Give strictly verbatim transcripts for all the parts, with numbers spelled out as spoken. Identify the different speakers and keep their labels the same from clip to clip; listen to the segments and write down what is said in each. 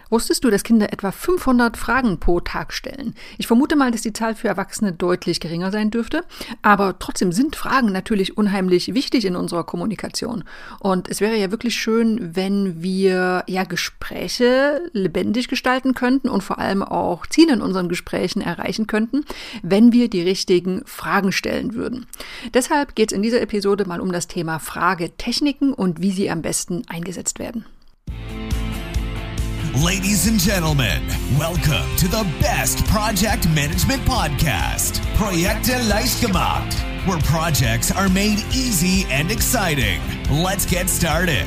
Speaker 1: Wusstest du, dass Kinder etwa fünfhundert Fragen pro Tag stellen? Ich vermute mal, dass die Zahl für Erwachsene deutlich geringer sein dürfte. Aber trotzdem sind Fragen natürlich unheimlich wichtig in unserer Kommunikation. Und es wäre ja wirklich schön, wenn wir ja Gespräche lebendig gestalten könnten und vor allem auch Ziele in unseren Gesprächen erreichen könnten, wenn wir die richtigen Fragen stellen würden. Deshalb geht es in dieser Episode mal um das Thema Fragetechniken und wie sie am besten eingesetzt werden.
Speaker 2: Ladies and gentlemen, welcome to the best project management podcast, Projekte leicht gemacht, where projects are made easy and exciting. Let's get started.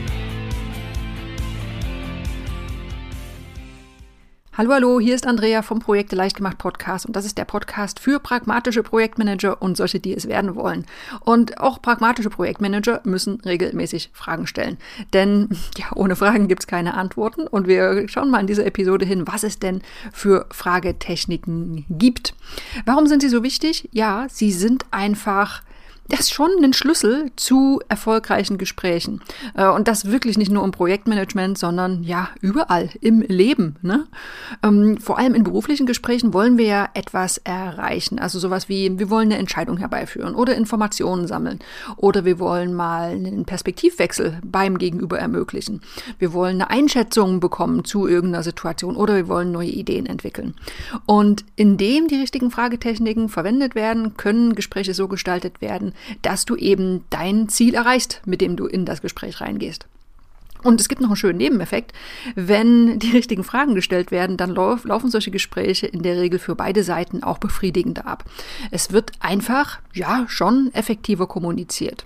Speaker 1: Hallo, hallo, hier ist Andrea vom Projekte leicht gemacht Podcast und das ist der Podcast für pragmatische Projektmanager und solche, die es werden wollen. Und auch pragmatische Projektmanager müssen regelmäßig Fragen stellen, denn ja, ohne Fragen gibt es keine Antworten und wir schauen mal in dieser Episode hin, was es denn für Fragetechniken gibt. Warum sind sie so wichtig? Ja, sie sind einfach Das ist schon ein Schlüssel zu erfolgreichen Gesprächen. Und das wirklich nicht nur im Projektmanagement, sondern ja überall im Leben. Ne? Vor allem in beruflichen Gesprächen wollen wir ja etwas erreichen. Also sowas wie, wir wollen eine Entscheidung herbeiführen oder Informationen sammeln. Oder wir wollen mal einen Perspektivwechsel beim Gegenüber ermöglichen. Wir wollen eine Einschätzung bekommen zu irgendeiner Situation oder wir wollen neue Ideen entwickeln. Und indem die richtigen Fragetechniken verwendet werden, können Gespräche so gestaltet werden, dass du eben dein Ziel erreichst, mit dem du in das Gespräch reingehst. Und es gibt noch einen schönen Nebeneffekt. Wenn die richtigen Fragen gestellt werden, dann lauf, laufen solche Gespräche in der Regel für beide Seiten auch befriedigender ab. Es wird einfach, ja, schon effektiver kommuniziert.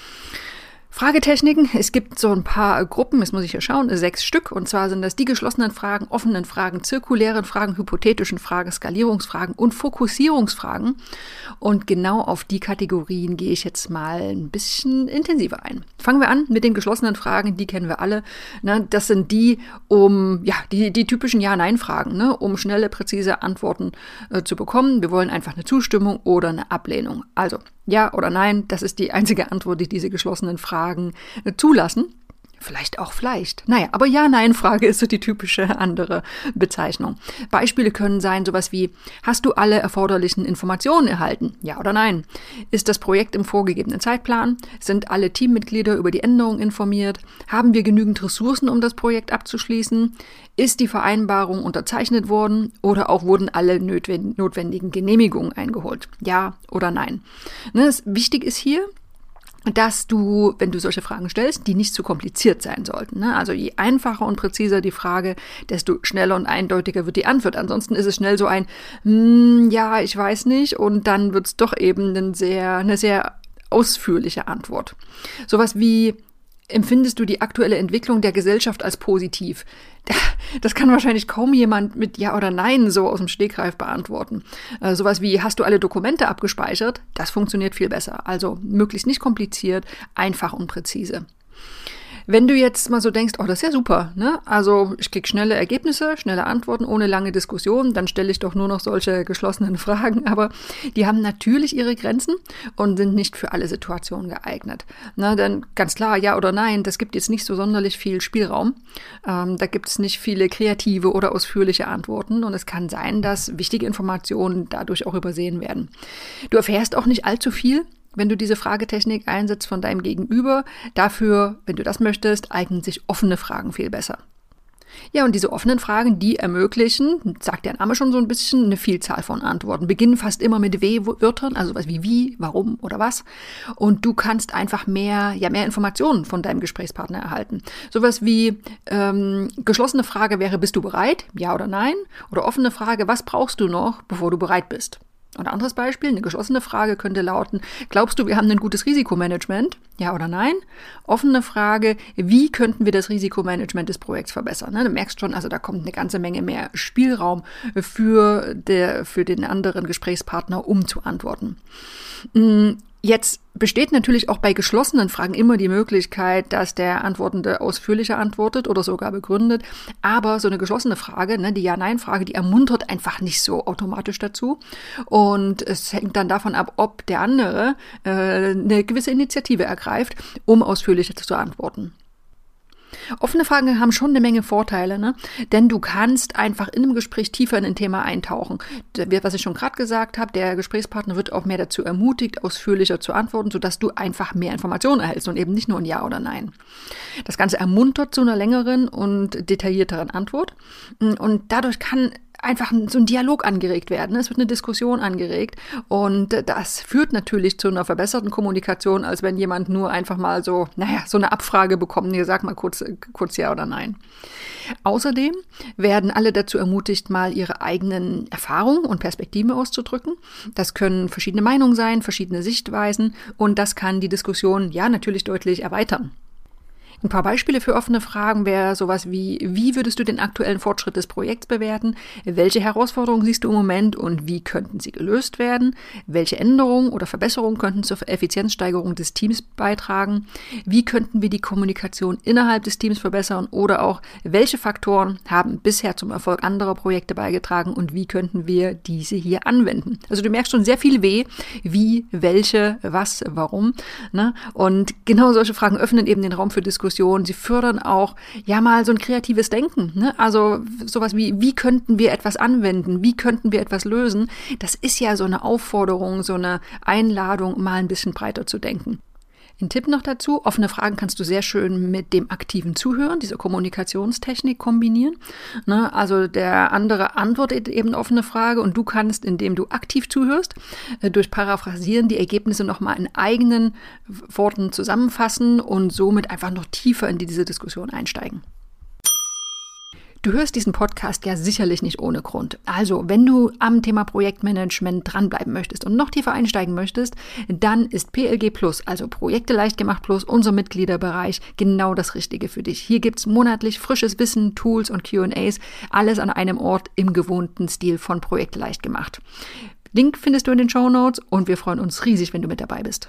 Speaker 1: Fragetechniken, es gibt so ein paar Gruppen, jetzt muss ich hier schauen, sechs Stück. Und zwar sind das die geschlossenen Fragen, offenen Fragen, zirkulären Fragen, hypothetischen Fragen, Skalierungsfragen und Fokussierungsfragen. Und genau auf die Kategorien gehe ich jetzt mal ein bisschen intensiver ein. Fangen wir an mit den geschlossenen Fragen, die kennen wir alle. Ne, das sind die, um ja die, die typischen Ja-Nein-Fragen, ne, um schnelle, präzise Antworten äh, zu bekommen. Wir wollen einfach eine Zustimmung oder eine Ablehnung. Also ja oder nein, das ist die einzige Antwort, die diese geschlossenen Fragen äh, zulassen. Vielleicht auch vielleicht. Naja, aber Ja-Nein-Frage ist so die typische andere Bezeichnung. Beispiele können sein sowas wie, hast du alle erforderlichen Informationen erhalten? Ja oder nein? Ist das Projekt im vorgegebenen Zeitplan? Sind alle Teammitglieder über die Änderungen informiert? Haben wir genügend Ressourcen, um das Projekt abzuschließen? Ist die Vereinbarung unterzeichnet worden? Oder auch wurden alle notwendigen Genehmigungen eingeholt? Ja oder nein? Ne, das wichtig ist hier, dass du, wenn du solche Fragen stellst, die nicht zu kompliziert sein sollten. Ne? Also je einfacher und präziser die Frage, desto schneller und eindeutiger wird die Antwort. Ansonsten ist es schnell so ein, hm, ja, ich weiß nicht, und dann wird es doch eben eine sehr, eine sehr ausführliche Antwort. Sowas wie, empfindest du die aktuelle Entwicklung der Gesellschaft als positiv? Das kann wahrscheinlich kaum jemand mit Ja oder Nein so aus dem Stegreif beantworten. Äh, sowas wie, hast du alle Dokumente abgespeichert? Das funktioniert viel besser. Also möglichst nicht kompliziert, einfach und präzise. Wenn du jetzt mal so denkst, oh, das ist ja super, ne? Also ich kriege schnelle Ergebnisse, schnelle Antworten ohne lange Diskussion, dann stelle ich doch nur noch solche geschlossenen Fragen, aber die haben natürlich ihre Grenzen und sind nicht für alle Situationen geeignet. Na, denn ganz klar, ja oder nein, das gibt jetzt nicht so sonderlich viel Spielraum. Ähm, da gibt es nicht viele kreative oder ausführliche Antworten und es kann sein, dass wichtige Informationen dadurch auch übersehen werden. Du erfährst auch nicht allzu viel, wenn du diese Fragetechnik einsetzt von deinem Gegenüber. Dafür, wenn du das möchtest, eignen sich offene Fragen viel besser. Ja, und diese offenen Fragen, die ermöglichen, sagt der Name schon so ein bisschen, eine Vielzahl von Antworten. Beginnen fast immer mit W-Wörtern, also was wie wie, warum oder was. Und du kannst einfach mehr, ja, mehr Informationen von deinem Gesprächspartner erhalten. Sowas wie ähm, geschlossene Frage wäre, bist du bereit? Ja oder nein? Oder offene Frage, was brauchst du noch, bevor du bereit bist? Und ein anderes Beispiel, eine geschlossene Frage könnte lauten, glaubst du, wir haben ein gutes Risikomanagement? Ja oder nein? Offene Frage, wie könnten wir das Risikomanagement des Projekts verbessern? Du merkst schon, also da kommt eine ganze Menge mehr Spielraum für, der, für den anderen Gesprächspartner, um zu antworten. Jetzt besteht natürlich auch bei geschlossenen Fragen immer die Möglichkeit, dass der Antwortende ausführlicher antwortet oder sogar begründet. Aber so eine geschlossene Frage, ne, die Ja-Nein-Frage, die ermuntert einfach nicht so automatisch dazu. Und es hängt dann davon ab, ob der andere äh, eine gewisse Initiative ergreift, um ausführlicher zu antworten. Offene Fragen haben schon eine Menge Vorteile, ne? Denn du kannst einfach in einem Gespräch tiefer in ein Thema eintauchen. Was ich schon gerade gesagt habe, der Gesprächspartner wird auch mehr dazu ermutigt, ausführlicher zu antworten, sodass du einfach mehr Informationen erhältst und eben nicht nur ein Ja oder Nein. Das Ganze ermuntert zu einer längeren und detaillierteren Antwort und dadurch kann einfach so ein Dialog angeregt werden. Es wird eine Diskussion angeregt und das führt natürlich zu einer verbesserten Kommunikation, als wenn jemand nur einfach mal so, naja, so eine Abfrage bekommt. Nee, sag mal kurz, kurz Ja oder Nein. Außerdem werden alle dazu ermutigt, mal ihre eigenen Erfahrungen und Perspektiven auszudrücken. Das können verschiedene Meinungen sein, verschiedene Sichtweisen und das kann die Diskussion ja natürlich deutlich erweitern. Ein paar Beispiele für offene Fragen wäre sowas wie, wie würdest du den aktuellen Fortschritt des Projekts bewerten? Welche Herausforderungen siehst du im Moment und wie könnten sie gelöst werden? Welche Änderungen oder Verbesserungen könnten zur Effizienzsteigerung des Teams beitragen? Wie könnten wir die Kommunikation innerhalb des Teams verbessern? Oder auch, welche Faktoren haben bisher zum Erfolg anderer Projekte beigetragen und wie könnten wir diese hier anwenden? Also du merkst schon sehr viel weh, wie, welche, was, warum. Ne? Und genau solche Fragen öffnen eben den Raum für Diskussion. Sie fördern auch ja mal so ein kreatives Denken. Ne? Also sowas wie, wie könnten wir etwas anwenden? Wie könnten wir etwas lösen? Das ist ja so eine Aufforderung, so eine Einladung, mal ein bisschen breiter zu denken. Ein Tipp noch dazu, offene Fragen kannst du sehr schön mit dem aktiven Zuhören, dieser Kommunikationstechnik kombinieren. Ne? Also der andere antwortet eben eine offene Frage und du kannst, indem du aktiv zuhörst, durch Paraphrasieren die Ergebnisse nochmal in eigenen Worten zusammenfassen und somit einfach noch tiefer in diese Diskussion einsteigen. Du hörst diesen Podcast ja sicherlich nicht ohne Grund. Also, wenn du am Thema Projektmanagement dranbleiben möchtest und noch tiefer einsteigen möchtest, dann ist P L G Plus, also Projekte leicht gemacht Plus, unser Mitgliederbereich, genau das Richtige für dich. Hier gibt's monatlich frisches Wissen, Tools und Q und A's, alles an einem Ort im gewohnten Stil von Projekte leicht gemacht. Link findest du in den Shownotes und wir freuen uns riesig, wenn du mit dabei bist.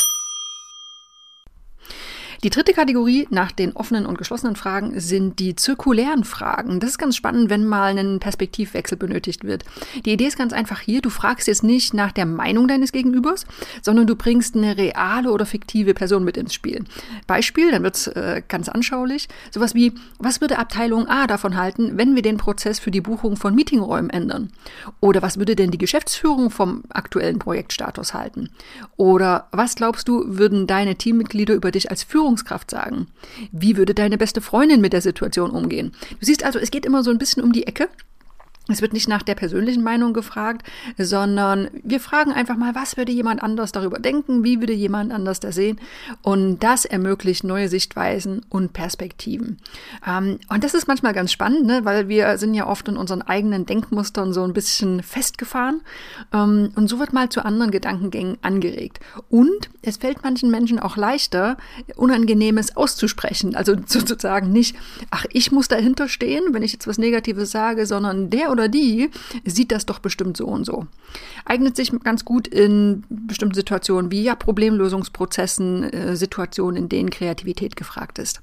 Speaker 1: Die dritte Kategorie nach den offenen und geschlossenen Fragen sind die zirkulären Fragen. Das ist ganz spannend, wenn mal ein Perspektivwechsel benötigt wird. Die Idee ist ganz einfach hier, du fragst jetzt nicht nach der Meinung deines Gegenübers, sondern du bringst eine reale oder fiktive Person mit ins Spiel. Beispiel, dann wird's äh, ganz anschaulich, sowas wie, was würde Abteilung A davon halten, wenn wir den Prozess für die Buchung von Meetingräumen ändern? Oder was würde denn die Geschäftsführung vom aktuellen Projektstatus halten? Oder was glaubst du, würden deine Teammitglieder über dich als Führungskraft sagen? Wie würde deine beste Freundin mit der Situation umgehen? Du siehst also, es geht immer so ein bisschen um die Ecke. Es wird nicht nach der persönlichen Meinung gefragt, sondern wir fragen einfach mal, was würde jemand anders darüber denken? Wie würde jemand anders das sehen? Und das ermöglicht neue Sichtweisen und Perspektiven. Ähm, und das ist manchmal ganz spannend, ne? Weil wir sind ja oft in unseren eigenen Denkmustern so ein bisschen festgefahren. Ähm, und so wird mal zu anderen Gedankengängen angeregt. Und es fällt manchen Menschen auch leichter, Unangenehmes auszusprechen. Also sozusagen nicht, ach, ich muss dahinter stehen, wenn ich jetzt was Negatives sage, sondern der oder die sieht das doch bestimmt so und so. Eignet sich ganz gut in bestimmten Situationen wie ja Problemlösungsprozessen, äh, Situationen, in denen Kreativität gefragt ist.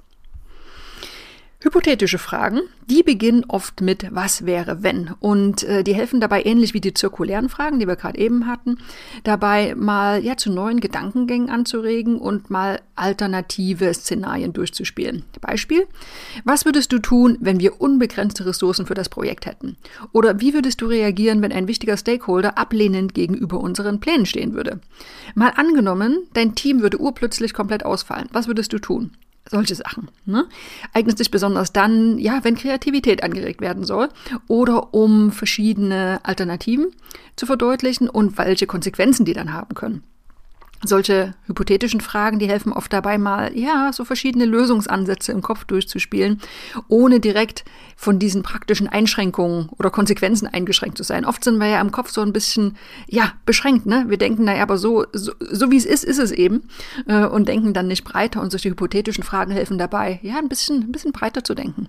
Speaker 1: Hypothetische Fragen, die beginnen oft mit was wäre wenn und äh, die helfen dabei ähnlich wie die zirkulären Fragen, die wir gerade eben hatten, dabei mal ja zu neuen Gedankengängen anzuregen und mal alternative Szenarien durchzuspielen. Beispiel, was würdest du tun, wenn wir unbegrenzte Ressourcen für das Projekt hätten? Oder wie würdest du reagieren, wenn ein wichtiger Stakeholder ablehnend gegenüber unseren Plänen stehen würde? Mal angenommen, dein Team würde urplötzlich komplett ausfallen. Was würdest du tun? Solche Sachen. Ne? Eignet sich besonders dann, ja, wenn Kreativität angeregt werden soll oder um verschiedene Alternativen zu verdeutlichen und welche Konsequenzen die dann haben können. Solche hypothetischen Fragen, die helfen oft dabei, mal ja so verschiedene Lösungsansätze im Kopf durchzuspielen, ohne direkt von diesen praktischen Einschränkungen oder Konsequenzen eingeschränkt zu sein. Oft sind wir ja im Kopf so ein bisschen ja beschränkt, ne? Wir denken, naja, aber so so, so wie es ist, ist es eben äh, und denken dann nicht breiter. Und solche hypothetischen Fragen helfen dabei, ja ein bisschen ein bisschen breiter zu denken.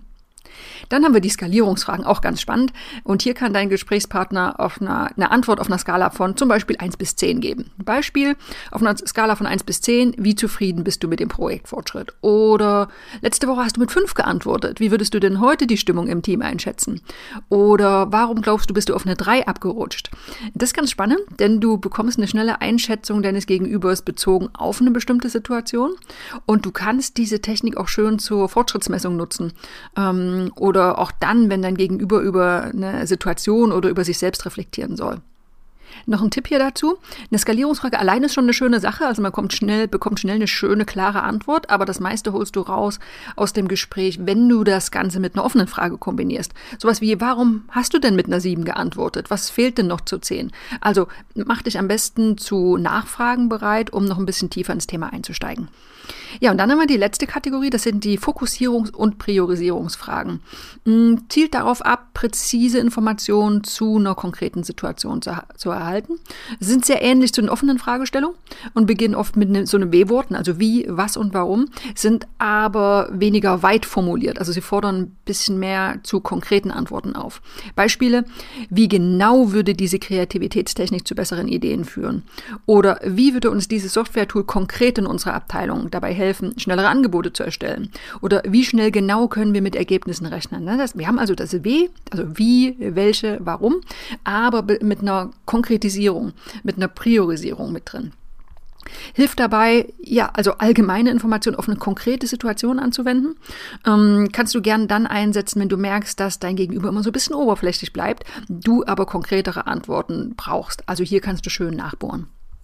Speaker 1: Dann haben wir die Skalierungsfragen, auch ganz spannend. Und hier kann dein Gesprächspartner auf einer, eine Antwort auf einer Skala von zum Beispiel eins bis zehn geben. Beispiel, auf einer Skala von eins bis zehn, wie zufrieden bist du mit dem Projektfortschritt? Oder letzte Woche hast du mit fünf geantwortet. Wie würdest du denn heute die Stimmung im Team einschätzen? Oder warum glaubst du, bist du auf eine drei abgerutscht? Das ist ganz spannend, denn du bekommst eine schnelle Einschätzung deines Gegenübers bezogen auf eine bestimmte Situation. Und du kannst diese Technik auch schön zur Fortschrittsmessung nutzen. Ähm, Oder auch dann, wenn dein Gegenüber über eine Situation oder über sich selbst reflektieren soll. Noch ein Tipp hier dazu. Eine Skalierungsfrage allein ist schon eine schöne Sache. Also man kommt schnell, bekommt schnell eine schöne, klare Antwort. Aber das meiste holst du raus aus dem Gespräch, wenn du das Ganze mit einer offenen Frage kombinierst. Sowas wie, warum hast du denn mit einer sieben geantwortet? Was fehlt denn noch zu zehn? Also mach dich am besten zu Nachfragen bereit, um noch ein bisschen tiefer ins Thema einzusteigen. Ja, und dann haben wir die letzte Kategorie, das sind die Fokussierungs- und Priorisierungsfragen. Zielt darauf ab, präzise Informationen zu einer konkreten Situation zu, zu erhalten. Sie sind sehr ähnlich zu den offenen Fragestellungen und beginnen oft mit ne, so einem W-Worten, also wie, was und warum, sind aber weniger weit formuliert. Also sie fordern ein bisschen mehr zu konkreten Antworten auf. Beispiele, wie genau würde diese Kreativitätstechnik zu besseren Ideen führen? Oder wie würde uns dieses Software-Tool konkret in unserer Abteilung dabei helfen, schnellere Angebote zu erstellen? Oder wie schnell genau können wir mit Ergebnissen rechnen? Das, wir haben also das W, also wie, welche, warum, aber mit einer Konkretisierung, mit einer Priorisierung mit drin. Hilft dabei, ja, also allgemeine Informationen auf eine konkrete Situation anzuwenden. Ähm, kannst du gern dann einsetzen, wenn du merkst, dass dein Gegenüber immer so ein bisschen oberflächlich bleibt, du aber konkretere Antworten brauchst. Also hier kannst du schön nachbohren.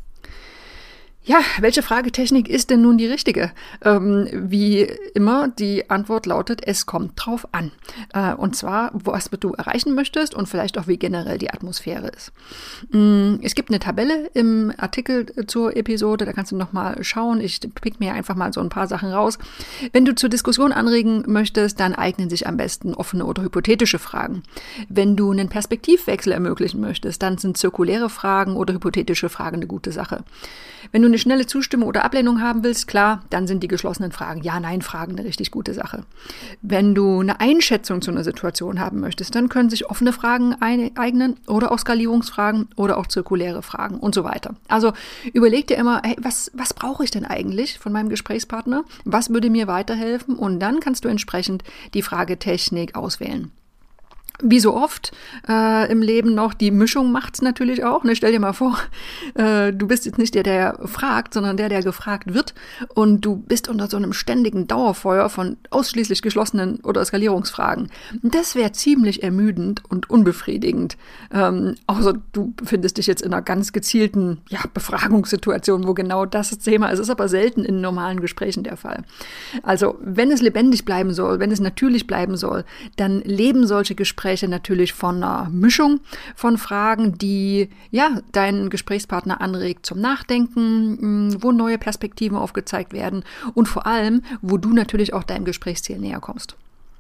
Speaker 1: Ja, welche Fragetechnik ist denn nun die richtige? Ähm, wie immer, die Antwort lautet, es kommt drauf an. Äh, und zwar, was du erreichen möchtest und vielleicht auch, wie generell die Atmosphäre ist. Ähm, es gibt eine Tabelle im Artikel zur Episode, da kannst du nochmal schauen. Ich pick mir einfach mal so ein paar Sachen raus. Wenn du zur Diskussion anregen möchtest, dann eignen sich am besten offene oder hypothetische Fragen. Wenn du einen Perspektivwechsel ermöglichen möchtest, dann sind zirkuläre Fragen oder hypothetische Fragen eine gute Sache. Wenn du eine schnelle Zustimmung oder Ablehnung haben willst, klar, dann sind die geschlossenen Fragen, Ja-Nein-Fragen eine richtig gute Sache. Wenn du eine Einschätzung zu einer Situation haben möchtest, dann können sich offene Fragen eignen oder auch Skalierungsfragen oder auch zirkuläre Fragen und so weiter. Also überleg dir immer, hey, was, was brauche ich denn eigentlich von meinem Gesprächspartner? Was würde mir weiterhelfen? Und dann kannst du entsprechend die Fragetechnik auswählen. Wie so oft äh, im Leben noch, die Mischung macht's natürlich auch. Ne? Stell dir mal vor, äh, du bist jetzt nicht der, der fragt, sondern der, der gefragt wird. Und du bist unter so einem ständigen Dauerfeuer von ausschließlich geschlossenen oder Skalierungsfragen. Das wäre ziemlich ermüdend und unbefriedigend. Ähm, außer du befindest dich jetzt in einer ganz gezielten ja, Befragungssituation, wo genau das Thema ist. Es ist aber selten in normalen Gesprächen der Fall. Also wenn es lebendig bleiben soll, wenn es natürlich bleiben soll, dann leben solche Gespräche natürlich von einer Mischung von Fragen, die ja deinen Gesprächspartner anregt zum Nachdenken, wo neue Perspektiven aufgezeigt werden und vor allem, wo du natürlich auch deinem Gesprächsziel näher kommst.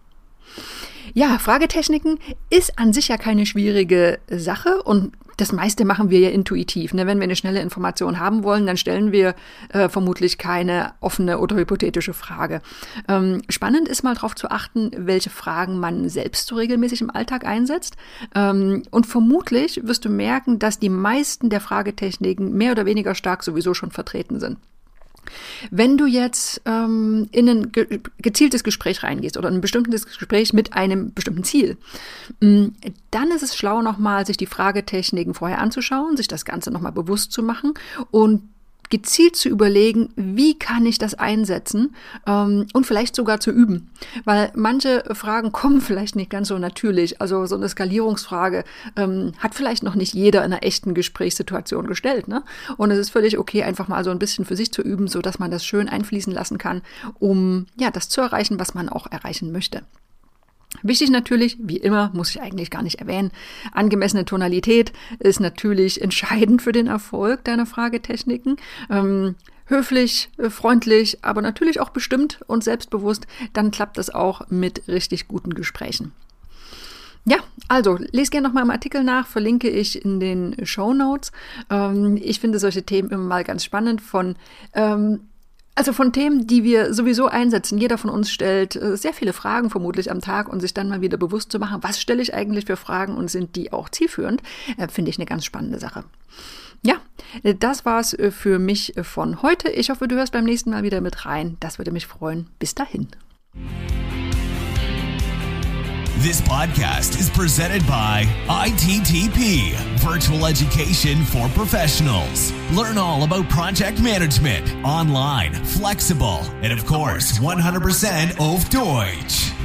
Speaker 1: Ja, Fragetechniken ist an sich ja keine schwierige Sache und das meiste machen wir ja intuitiv. Ne? Wenn wir eine schnelle Information haben wollen, dann stellen wir äh, vermutlich keine offene oder hypothetische Frage. Ähm, spannend ist mal darauf zu achten, welche Fragen man selbst so regelmäßig im Alltag einsetzt. Ähm, und vermutlich wirst du merken, dass die meisten der Fragetechniken mehr oder weniger stark sowieso schon vertreten sind. Wenn du jetzt ähm, in ein ge- gezieltes Gespräch reingehst oder ein bestimmtes Gespräch mit einem bestimmten Ziel, mh, dann ist es schlau, nochmal sich die Fragetechniken vorher anzuschauen, sich das Ganze nochmal bewusst zu machen und gezielt zu überlegen, wie kann ich das einsetzen ähm, und vielleicht sogar zu üben. Weil manche Fragen kommen vielleicht nicht ganz so natürlich. Also so eine Skalierungsfrage ähm, hat vielleicht noch nicht jeder in einer echten Gesprächssituation gestellt. Ne? Und es ist völlig okay, einfach mal so ein bisschen für sich zu üben, sodass man das schön einfließen lassen kann, um ja das zu erreichen, was man auch erreichen möchte. Wichtig natürlich, wie immer, muss ich eigentlich gar nicht erwähnen, angemessene Tonalität ist natürlich entscheidend für den Erfolg deiner Fragetechniken. Ähm, höflich, äh, freundlich, aber natürlich auch bestimmt und selbstbewusst, dann klappt das auch mit richtig guten Gesprächen. Ja, also, lese gerne noch mal im Artikel nach, verlinke ich in den Shownotes. Ähm, ich finde solche Themen immer mal ganz spannend von ähm, Also von Themen, die wir sowieso einsetzen. Jeder von uns stellt sehr viele Fragen vermutlich am Tag und sich dann mal wieder bewusst zu machen, was stelle ich eigentlich für Fragen und sind die auch zielführend, finde ich eine ganz spannende Sache. Ja, das war's für mich von heute. Ich hoffe, du hörst beim nächsten Mal wieder mit rein. Das würde mich freuen. Bis dahin.
Speaker 2: This podcast is presented by I T T P, Virtual Education for Professionals. Learn all about project management, online, flexible, and of course, one hundred percent auf Deutsch.